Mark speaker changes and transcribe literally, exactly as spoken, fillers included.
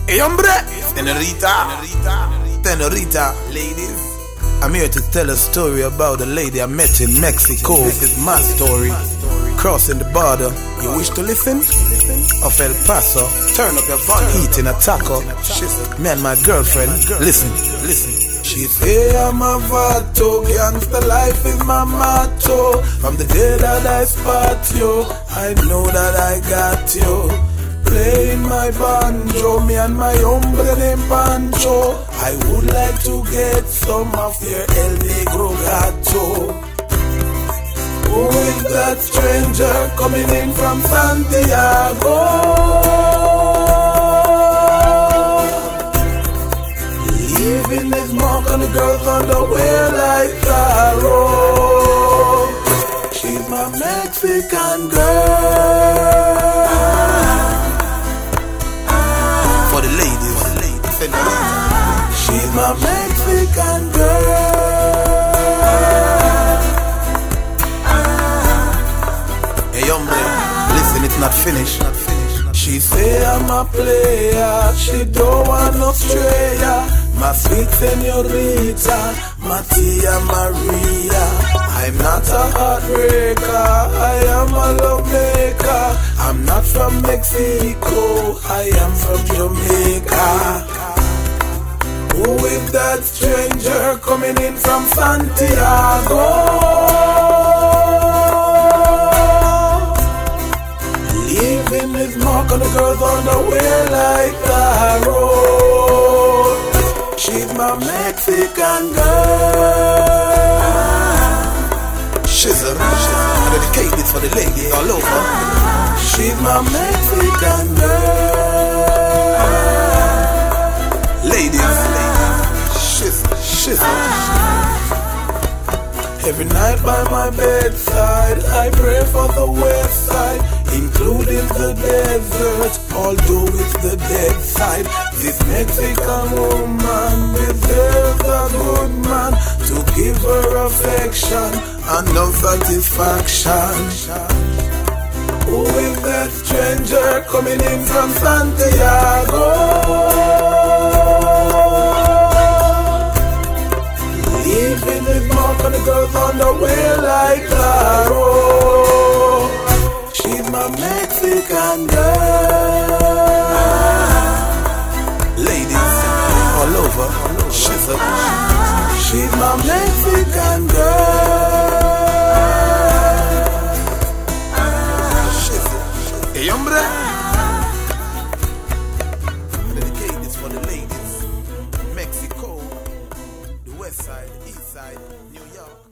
Speaker 1: Hey, hombre, senorita, senorita, ladies. I'm here to tell a story about a lady I met in Mexico. This is my story. Crossing the border. You wish to listen? Of El Paso. Turn up your volume. Eating a taco. Me and my girlfriend. Listen, listen. She say I'm a vato, gangsta life is my motto. From the day that I spot you, I know that I got you. Playing my banjo, me and my hombre named Pancho. I would like to get some of your El Negro Gato. Who is that stranger coming in from Santiago? Leaving his mark on the girls on the way like Caro. She's my Mexican girl. For the ladies, for the ladies, she's my Mexican girl. Hey, hombre, listen, it's not finished. She say I'm a player, she don't want no strayer. My sweet senorita, my tia Maria. I'm not a heartbreaker, I am a love maker. I'm not from Mexico, I am from Jamaica. Who is that stranger coming in from Santiago? Leaving his mark on the girls on the way like Caro. She's my Mexican girl. Shizzle, I dedicate this for the ladies all over. She's my Mexican girl. Ladies, shizzle, shizzle. Every night by my bedside, I pray for the west side, including the desert, although it's the dead side. This Mexican woman deserves a good man to give her affection and no satisfaction. Who is that stranger coming in from Santiago? Leaving his mark on the girls on the way like Caro. She's my Mexican girl. Ladies all over, she's a, she's my Mexican girl. She's a, hey, hombre. I dedicate this for the ladies. Mexico, the west side, east side, New York.